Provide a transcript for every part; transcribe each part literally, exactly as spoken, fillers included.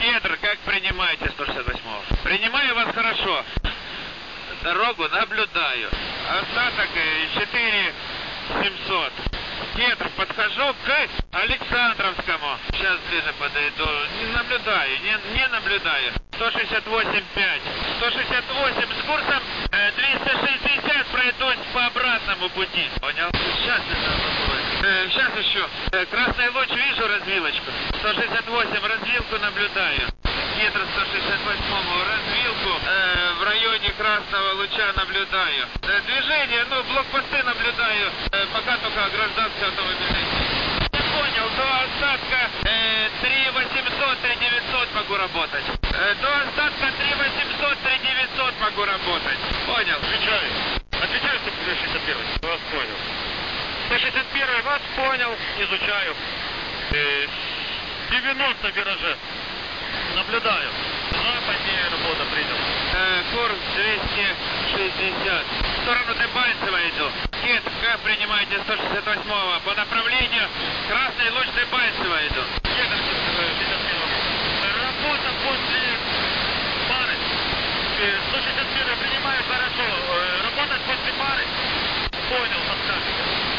Кедр, как принимаете сто шестьдесят восьмого? Принимаю вас хорошо. Дорогу наблюдаю. Остаток четыре семьсот. Кедр, подхожу к Александровскому. Сейчас ближе подойду. Не наблюдаю, не, не наблюдаю. сто шестьдесят восемь пять. сто шестьдесят восемь с курсом э, двести шестьдесят пройдусь по обратному пути. Понял? Сейчас э, Сейчас еще. Э, красный луч вижу развилочку. сто шестьдесят восемь развилку наблюдаю. Кедр сто шестьдесят восьмому развилку э, в районе красного луча наблюдаю. Э, движение, ну, блокпосты наблюдаю. Э, пока только гражданский автомобильный. Не понял, до остатка э, три восемьсот, три девятьсот могу работать. Э, до остатка три восемьсот, три девятьсот могу работать. Понял? Отвечаю. Отвечаю сто шестьдесят первый. Вас понял. сто шестьдесят первый, вас понял. Изучаю. Э, девяносто вираже. Наблюдаю. Западнее работа принял. Э, курс двести шестьдесят. В сторону Дебальцева иду. Кит, как принимаете сто шестьдесят восьмого? По направлению красный луч Дебальцева иду. Кедр, шестьдесят первый. Работа после пары. сто шестьдесят первый принимаю хорошо. Работать после пары. Понял, подскажите.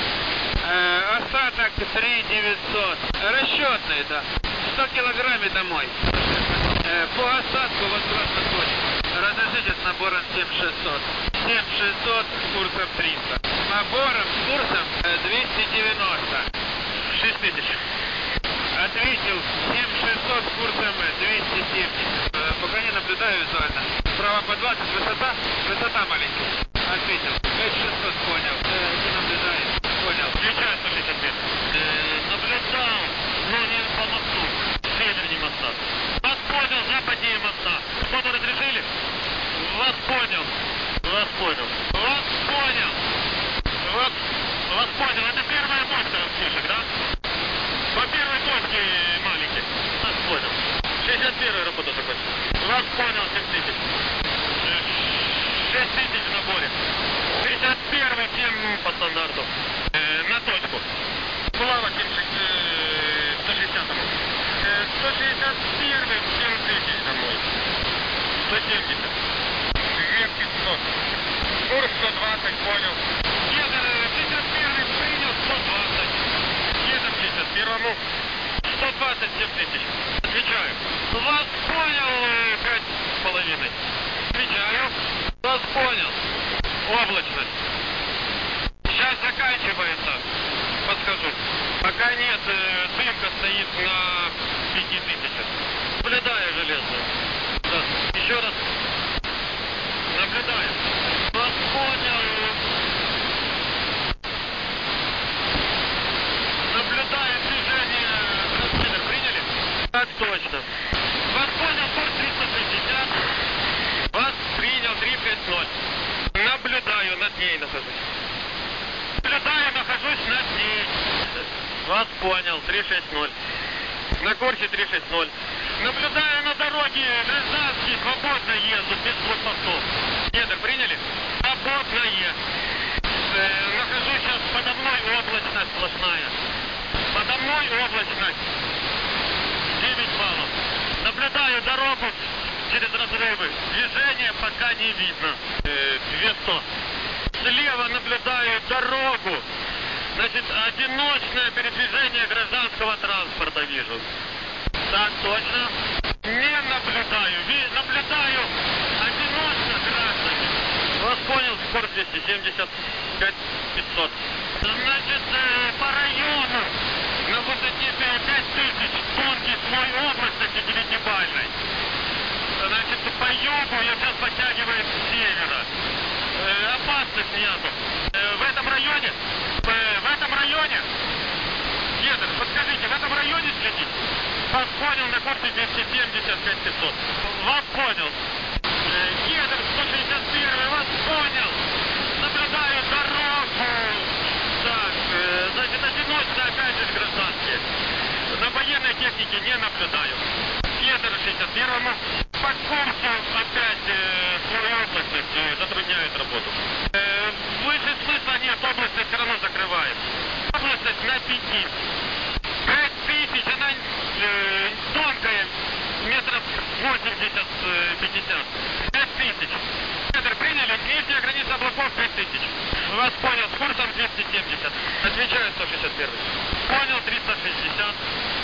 Э, остаток три девятьсот. Расчетный, да. сто килограммов домой. Э, по остатку возврат выходит. Разрешите с набором семь шестьсот. семь шестьсот с курсом триста. С набором с курсом э, двести девяносто. шесть тысяч. Ответил семь шестьсот с курсом двести семьдесят. Э, пока не наблюдаю визуально. Справа по двадцать, высота, высота маленькая. Ответил. пять шестьсот понял. Э, не наблюдаю. Понял. Отвечаю сто шестьдесят пять. Э, наблюдал, но не по мосту. Севернее моста. Вас понял, западнее моста. Что-то разрешили? Вас понял. Вас понял. Вас понял. Вас, вас понял. Это первая точка распишек, да? По первой точке маленький. Вас понял. шестьдесят первый работа закончил. Вас понял, семь тысяч. шесть тысяч в наборе. шестьдесят первый, семь по стандарту. Э, на точку. Плава сто шестьдесят. сто шестьдесят первый, семь тысяч домой. сто семьдесят. две пятьсот. Курс сто двадцать, понял. Кедр шестьдесят первый принял сто двадцать. Кедр шестьдесят первому. сто двадцать семь тысяч. Отвечаю. Вас понял, пять с половиной. Отвечаю. Вас понял. Облачность. Сейчас заканчивается. Подскажу. Пока нет, э, дымка стоит на пяти тысячах. Наблюдаю железную. Да. Еще раз. Наблюдаю. Вас понял. Наблюдаю движение. Распидер приняли? Так точно. Вас понял, курс триста шестьдесят. Вас принял три пять ноль. Наблюдаю, над ней нахожусь. Наблюдаю, нахожусь над ней. Вас понял, три шесть ноль. На курсе три шесть ноль. Наблюдаю на дороге, гражданский, свободно езду, без блокпостов. Кедр приняли? Свободно еду. Э, нахожусь сейчас подо мной, облачность сплошная. Подо мной облачность. девять баллов. Наблюдаю дорогу через разрывы. Движения пока не видно. Э, двести. Слева наблюдаю дорогу. Значит, одиночное передвижение гражданского транспорта вижу. Так, точно. Не наблюдаю. Ви, наблюдаю одиночно граждане. Вас понял, скорость двести семьдесят пять пятьсот. Значит, э, по району на высоте пять тысяч тонкий слой облачности девятибальной. Значит, по югу я сейчас подтягиваюсь с севера. Э, опасность нету. Э, в этом районе, э, в этом районе, Кедр, подскажите, в этом районе следите? Вас понял, на курсе двести семьдесят пять пятьсот. Вас понял. Э, Кедр сто шестьдесят первый, вас понял. Наблюдаю дорогу. Так, э, значит, одиночно опять же гражданские. На военной технике не наблюдаю. Кедр шестьдесят первому. По курсу опять э, свою облачность э, затрудняет работу. Э, выше смысла нет, облачность все равно закрывает. Облачность на пяти. пять тысяч, она э, тонкая, метров восемьдесят, пятьдесят. пять тысяч. Центр приняли, нижняя граница облаков пять тысяч. Вас понял, с курсом двести семьдесят. Отвечаю сто шестьдесят один. Понял, триста шестьдесят.